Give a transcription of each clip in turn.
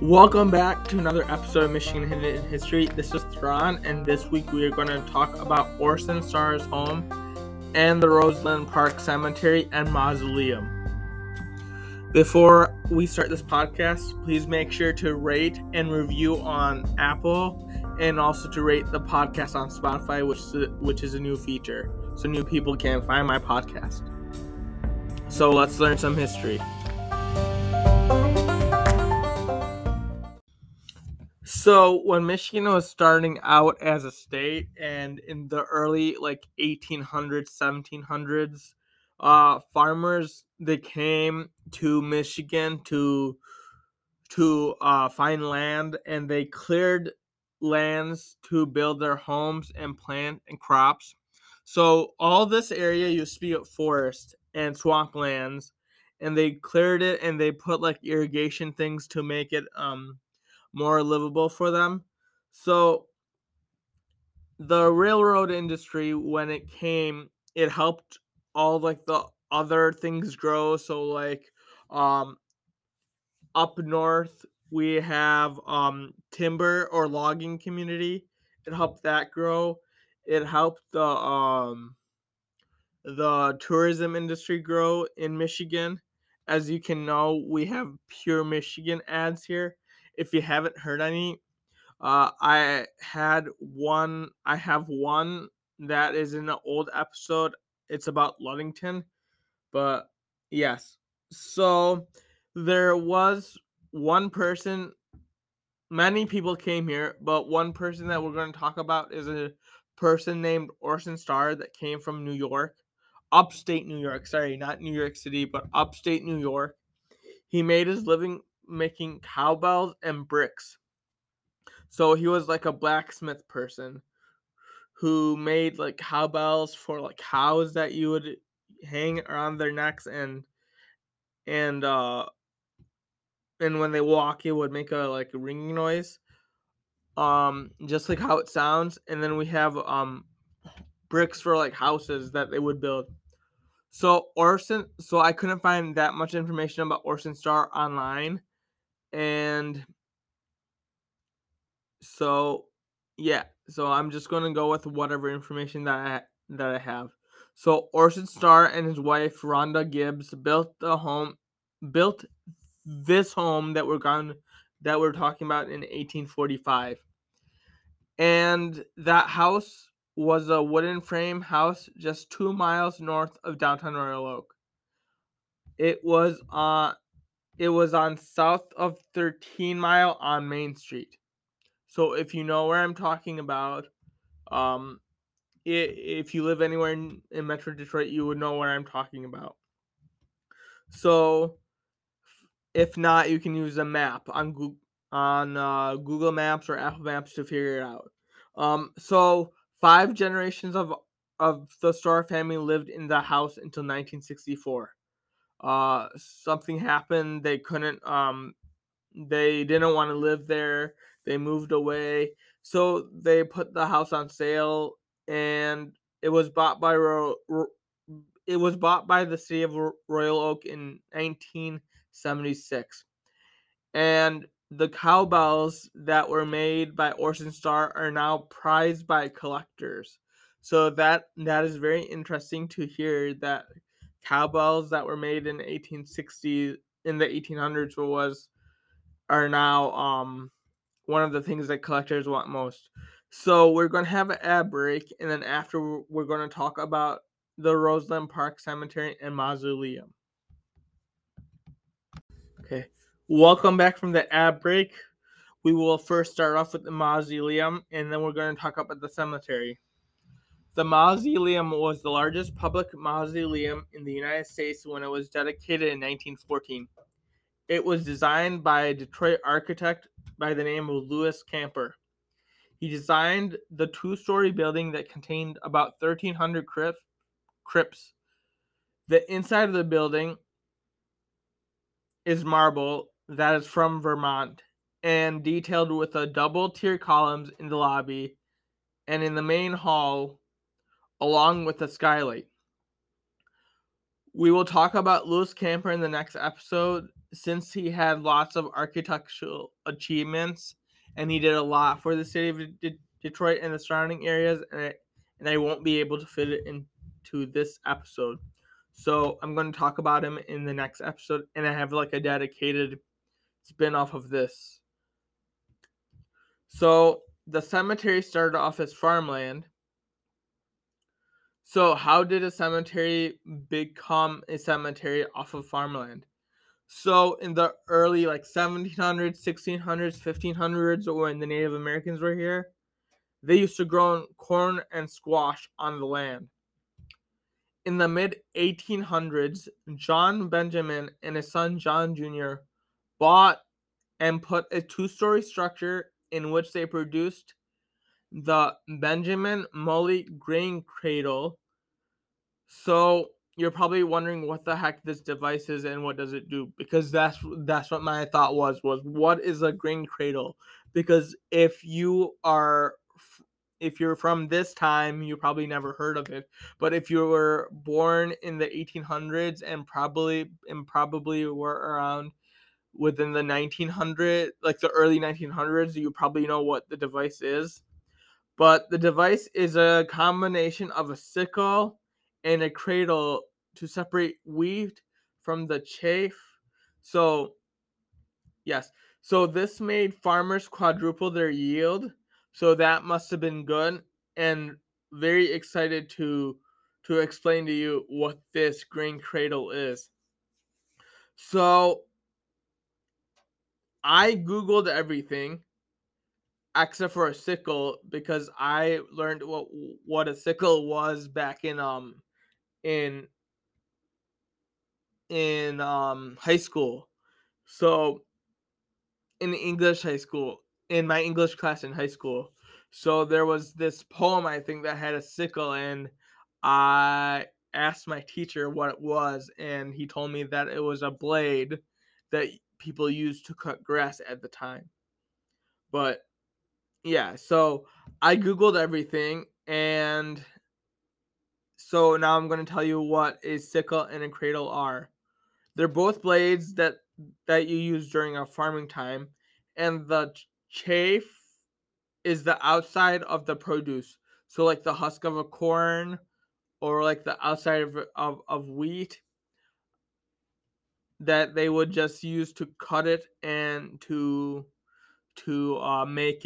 Welcome back to another episode of Michigan Hidden History. This is Thron, and this week we are going to talk about Orson Starr's home and the Roseland Park Cemetery and Mausoleum. Before we start this podcast, please make sure to rate and review on Apple and also to rate the podcast on Spotify, which is a new feature, so new people can find my podcast. So let's learn some history. So when Michigan was starting out as a state, and in the early 1800s, 1700s, farmers, they came to Michigan to find land, and they cleared lands to build their homes and plant and crops. So all this area used to be a forest and swamplands, and they cleared it and they put irrigation things to make it more livable for them. So the railroad industry, when it came, it helped all the other things grow. So um up north we have timber or logging community. It helped that grow. It helped the tourism industry grow in Michigan. As you can know, we have Pure Michigan ads here. If you haven't heard any, I have one that is in an old episode. It's about Ludington, but yes. So there was one person. Many people came here, but one person that we're going to talk about is a person named Orson Starr that came from New York, upstate New York. Sorry, not New York City, but upstate New York. He made his living making cowbells and bricks. So he was like a blacksmith person who made cowbells for cows that you would hang around their necks, and uh and when they walk it would make a ringing noise, just like how it sounds. And then we have bricks for houses that they would build. So I couldn't find that much information about Orson Starr online, and so yeah, so I'm just going to go with whatever information that I have. So Orson Starr and his wife Rhonda Gibbs built this home that we're talking about in 1845. And that house was a wooden frame house just 2 miles north of downtown Royal Oak. It was on south of 13 Mile on Main Street. So if you know where I'm talking about, um if you live anywhere in Metro Detroit, you would know where I'm talking about. So if not, you can use a map on Google Maps or Apple Maps to figure it out. So 5 generations of the Starr family lived in the house until 1964. Something happened. They didn't want to live there. They moved away. So they put the house on sale, and it was bought by the city of Royal Oak in 1976. And the cowbells that were made by Orson Starr are now prized by collectors. So that is very interesting to hear that cowbells that were made in 1860s, in the 1800s, are now one of the things that collectors want most. So we're going to have an ad break, and then after we're going to talk about the Roseland Park Cemetery and Mausoleum. Okay, welcome back from the ad break. We will first start off with the mausoleum, and then we're going to talk about the cemetery. The mausoleum was the largest public mausoleum in the United States when it was dedicated in 1914. It was designed by a Detroit architect by the name of Louis Camper. He designed the 2-story building that contained about 1,300 crypts. The inside of the building is marble that is from Vermont and detailed with a double-tier columns in the lobby and in the main hall, along with a skylight. We will talk about Lewis Camper in the next episode since he had lots of architectural achievements and he did a lot for the city of Detroit and the surrounding areas, and I won't be able to fit it into this episode. So I'm going to talk about him in the next episode, and I have like a dedicated spin-off of this. So the cemetery started off as farmland. So how did a cemetery become a cemetery off of farmland? So in the early like 1700s, 1600s, 1500s, or when the Native Americans were here, they used to grow corn and squash on the land. In the mid 1800s, John Benjamin and his son John Jr. bought and put a two-story structure in which they produced the Benjamin Mully grain cradle. So you're probably wondering what the heck this device is and what does it do, because that's what my thought was what is a grain cradle? Because if you're from this time, you probably never heard of it. But if you were born in the 1800s and probably were around within the 1900, like the early 1900s, you probably know what the device is. But the device is a combination of a sickle and a cradle to separate wheat from the chaff. So, yes. So this made farmers quadruple their yield. So that must have been good, and very excited to explain to you what this grain cradle is. So I googled everything except for a sickle because I learned what a sickle was back in in high school. So in English high school, in my English class in high school. So there was this poem I think that had a sickle, and I asked my teacher what it was, and he told me that it was a blade that people used to cut grass at the time. But yeah, so I googled everything, and so now I'm going to tell you what a sickle and a cradle are. They're both blades that you use during a farming time, and the chaff is the outside of the produce. So like the husk of a corn or like the outside of wheat that they would just use to cut it and to make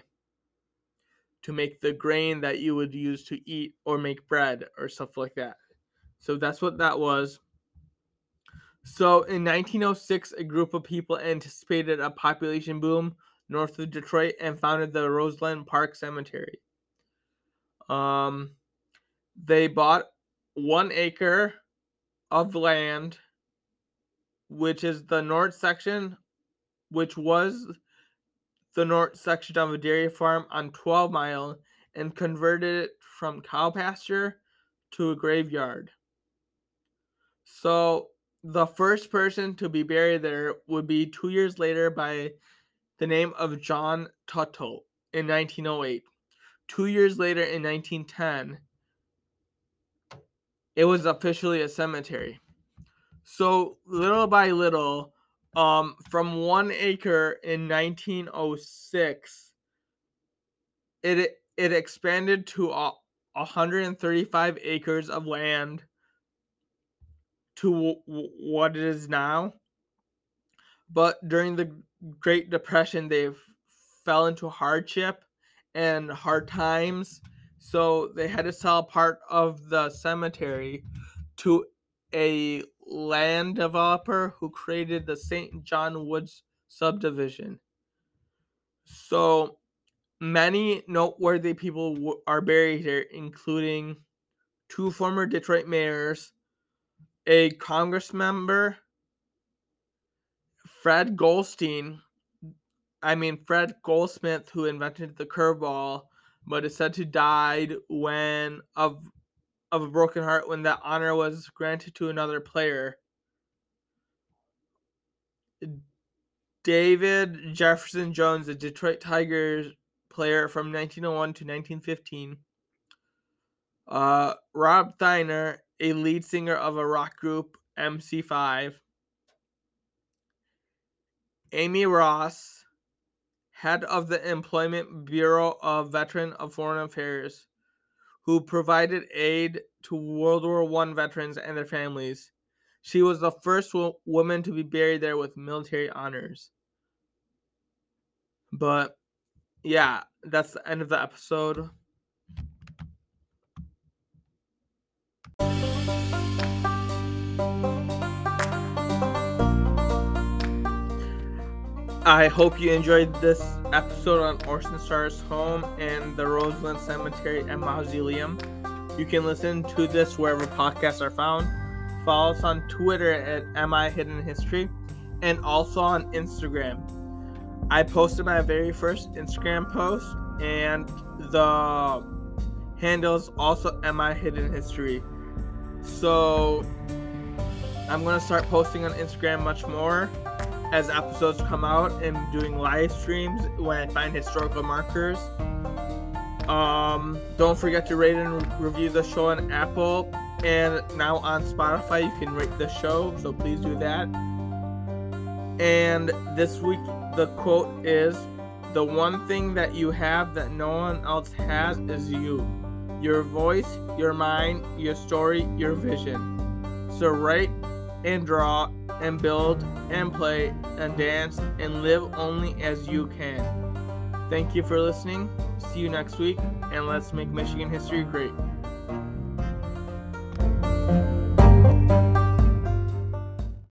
the grain that you would use to eat or make bread or stuff like that. So that's what that was. So in 1906, a group of people anticipated a population boom north of Detroit and founded the Roseland Park Cemetery. They bought 1 acre of land, which is the north section, which was the north section of a dairy farm on 12 Mile, and converted it from cow pasture to a graveyard. So the first person to be buried there would be 2 years later by the name of John Tuttle in 1908. 2 years later in 1910, it was officially a cemetery. So little by little, from 1 acre in 1906, it expanded to 135 acres of land to what it is now. But during the Great Depression, they fell into hardship and hard times, so they had to sell part of the cemetery to a land developer who created the St. John Woods subdivision. So many noteworthy people are buried here, including 2 former Detroit mayors, a Congress member, Fred Goldsmith, who invented the curveball, but is said to died when of a broken heart when that honor was granted to another player. David Jefferson Jones, a Detroit Tigers player from 1901 to 1915. Rob Thiner, a lead singer of a rock group, MC5. Amy Ross, head of the Employment Bureau of Veterans of Foreign Affairs, who provided aid to World War I veterans and their families. She was the first woman to be buried there with military honors. But yeah, that's the end of the episode. I hope you enjoyed this episode on Orson Starr's home and the Roseland Cemetery and Mausoleum. You can listen to this wherever podcasts are found. Follow us on Twitter at MI Hidden History and also on Instagram. I posted my very first Instagram post and the handle is also MI Hidden History. So I'm going to start posting on Instagram much more as episodes come out and doing live streams when I find historical markers. Don't forget to rate and review the show on Apple, and now on Spotify you can rate the show, so please do that. And this week the quote is, "The one thing that you have that no one else has is you. Your voice, your mind, your story, your vision. So write and draw and build and play and dance and live only as you can." Thank you for listening. See you next week, and let's make Michigan history great.